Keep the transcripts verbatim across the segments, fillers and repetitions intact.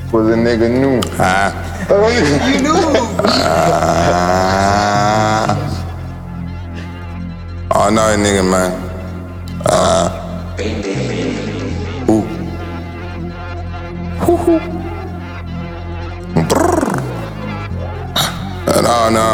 Was a nigga new. Ah. You knew. Ah. Oh no, nigga, man. Ah. Ooh. Hoo-hoo. Brrr. No, no.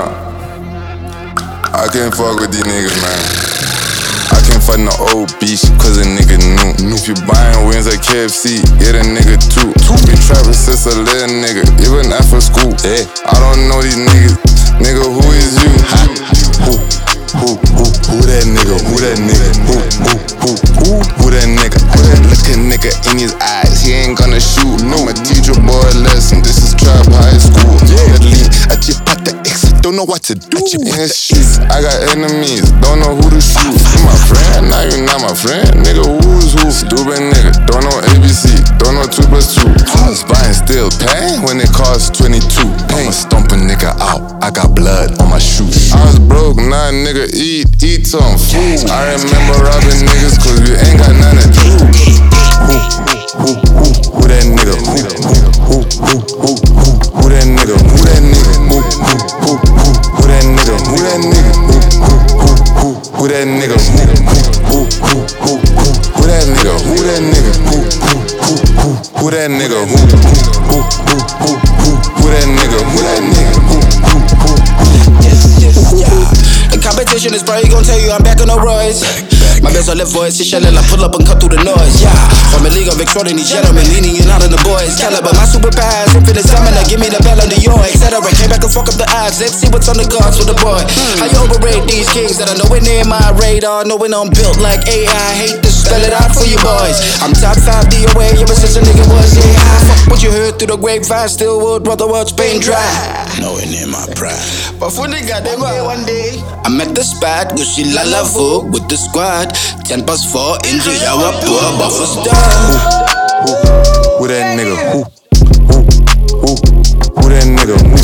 I can't fuck with these niggas, man. I can't fuck no old bitch, cause a nigga new. If you buying wings at K F C, get a nigga too. Been trapping since a little nigga, even after school. Yeah. I don't know these niggas, nigga, who is you? Ha. Who, who, who, who that nigga? Who that nigga? Who, who, who, who, who that nigga? Who that look a nigga in his eyes, he ain't gonna shoot. No, I'ma teach your boy a lesson, this is trap high school. Yeah. I just pop the X, don't know what to do. In the streets, I got enemies, don't know who to shoot. You my friend, now you not my friend. Nigga, who's who? Stupid nigga, don't know A B C, don't know two plus two. Spine still pain when it costs twenty-two. I'ma stomp a nigga out, I got blood on my shoes. I was broke, now nigga eat, eat some food. I remember robbing niggas cause you ain't got nothing to do. Who, who, who, who that nigga? Who, who, who, who, who, who, who that nigga? Who that nigga? Who, who, who, who, who that nigga? Who that nigga? Who, who, who, who, who that nigga? Who, who, who, who, who, who that nigga? Who that nigga? Who, who, who, who, who that nigga? Who, who, who, who, who, who that nigga? Who that nigga? Who, who, who, who? Yes, yes, yeah. The competition is probably gonna tell you I'm back on the rise. My best on left voice is shelling, I pull up and cut through the noise, yeah. From a league of extraordinary gentlemen, leaning in out of the boys' caliber. My superpowers, infinite stamina, give me the bell on the yaw, et cetera. Came back and fuck up the odds, let's see what's on the cards for the boy. How you overrate these kings that I know in near my radar, knowing I'm built like A I. Hate to spell it out for you boys. I'm top five D O A, ever since a nigga was A I. Fuck what you heard through the grapevine, still would brother words pain dry. Knowing in my pride. But for nigga, they go one day. I'm at the spot, Gucci La Lavo with the squad. Ten past four, injury, our poor buffers done. Who, who, who that nigga? Who, who, who, who that nigga? Who,